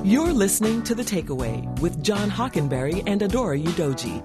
You're listening to The Takeaway with John Hockenberry and Adora Udoji.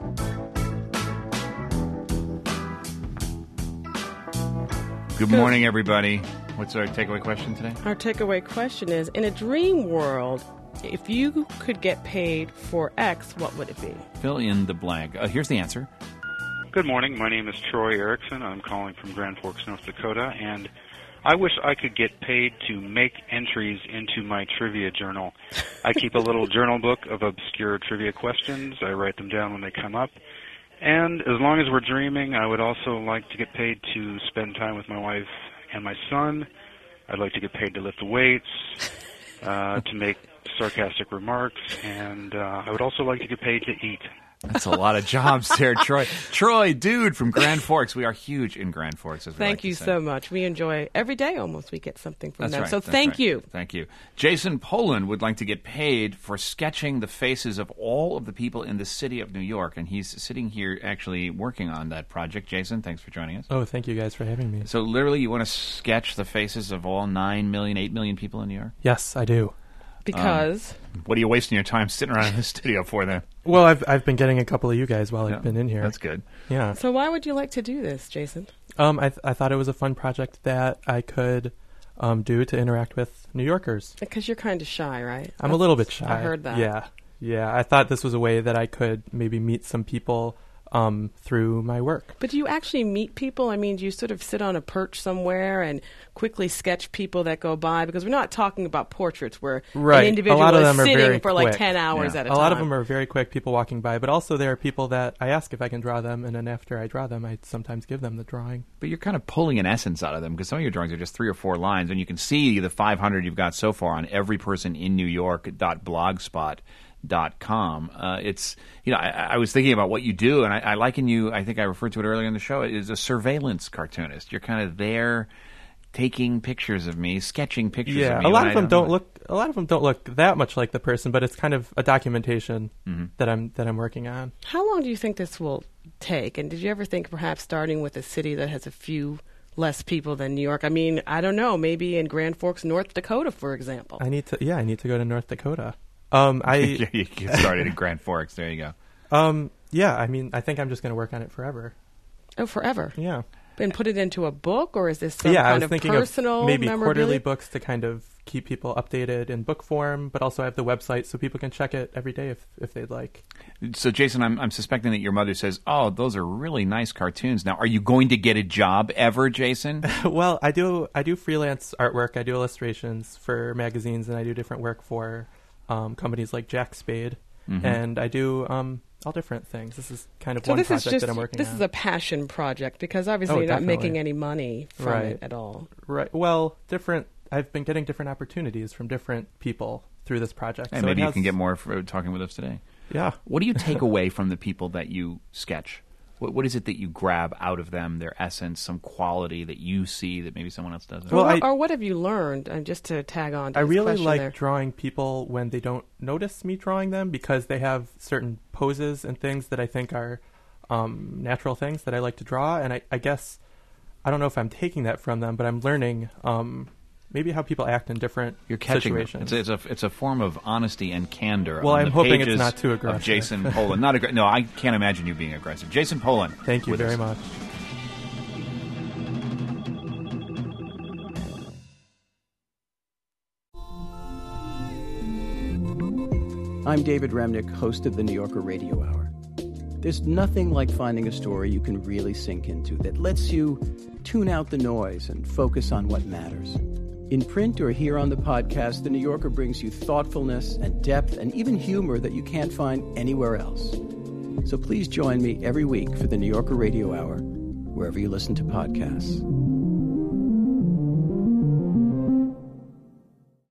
Good morning, everybody. What's our takeaway question today? Our takeaway question is, in a dream world, if you could get paid for X, what would it be? Fill in the blank. Here's the answer. Good morning. My name is Troy Erickson. I'm calling from Grand Forks, North Dakota, and I wish I could get paid to make entries into my trivia journal. I keep a little journal book of obscure trivia questions. I write them down when they come up. And as long as we're dreaming, I would also like to get paid to spend time with my wife and my son. I'd like to get paid to lift weights, to make sarcastic remarks, and I would also like to get paid to eat. That's a lot of jobs there, Troy. Troy, dude, from Grand Forks. We are huge in Grand Forks, as we Thank like you to say. so much. We enjoy every day almost. We get something from That's them. right. So That's thank right. you. Thank you. Jason Poland would like to get paid for sketching the faces of all of the people in the city of New York, and he's sitting here actually working on that project. Jason, thanks for joining us. Oh, thank you guys for having me. So literally you want to sketch the faces of all 9 million, 8 million people in New York? Yes, I do. Because? What are you wasting your time sitting around in the studio for then? Well, I've been getting a couple of you guys while I've been in here. That's good. Yeah. So why would you like to do this, Jason? I thought it was a fun project that I could do to interact with New Yorkers. Because you're kind of shy, right? I'm a little bit shy. I heard that. Yeah. I thought this was a way that I could maybe meet some people through my work. But do you actually meet people? I mean, do you sort of sit on a perch somewhere and quickly sketch people that go by? Because we're not talking about portraits where an individual a lot of is them are sitting very for like quick. 10 hours at a time. A lot of them are very quick, people walking by. But also there are people that I ask if I can draw them, and then after I draw them, I sometimes give them the drawing. But you're kind of pulling an essence out of them, because some of your drawings are just 3 or 4 lines, and you can see the 500 you've got so far on everypersoninNewYork.blogspot.com. It's, I was thinking about what you do, and I liken you, I think I referred to it earlier in the show, as a surveillance cartoonist. You're kind of there taking pictures of me, sketching pictures of me. A lot of them don't look that much like the person, but it's kind of a documentation that I'm working on. How long do you think this will take? And did you ever think perhaps starting with a city that has a few less people than New York? I mean, I don't know, maybe in Grand Forks, North Dakota, for example. I need to go to North Dakota. You get started in Grand Forks. There you go. I mean, I think I'm just going to work on it forever. Oh, forever? Yeah. And put it into a book, or is this some I kind was of thinking personal of maybe memorabilia? quarterly books to kind of keep people updated in book form, but also I have the website so people can check it every day if they'd like. So, Jason, I'm suspecting that your mother says, "Oh, those are really nice cartoons." Now, are you going to get a job ever, Jason? Well, I do freelance artwork. I do illustrations for magazines, and I do different work for companies like Jack Spade, and I do all different things. This is kind of one project that I'm working on. This is a passion project, because obviously you're not making any money from it at all. Right. Well, I've been getting different opportunities from different people through this project. And so maybe you can get more for talking with us today. Yeah. What do you take away from the people that you sketch? What is it that you grab out of them, their essence, some quality that you see that maybe someone else doesn't? Or what have you learned? And just to tag on to I this really question like there. drawing people when they don't notice me drawing them, because they have certain poses and things that I think are natural things that I like to draw. And I guess, I don't know if I'm taking that from them, but I'm learning maybe how people act in different situations. It's a form of honesty and candor. Well, on I'm the hoping it's pages not too aggressive. Of Jason Poland. No, I can't imagine you being aggressive. Jason Poland. Thank you very much. I'm David Remnick, host of the New Yorker Radio Hour. There's nothing like finding a story you can really sink into that lets you tune out the noise and focus on what matters. In print or here on the podcast, The New Yorker brings you thoughtfulness and depth and even humor that you can't find anywhere else. So please join me every week for the New Yorker Radio Hour, wherever you listen to podcasts.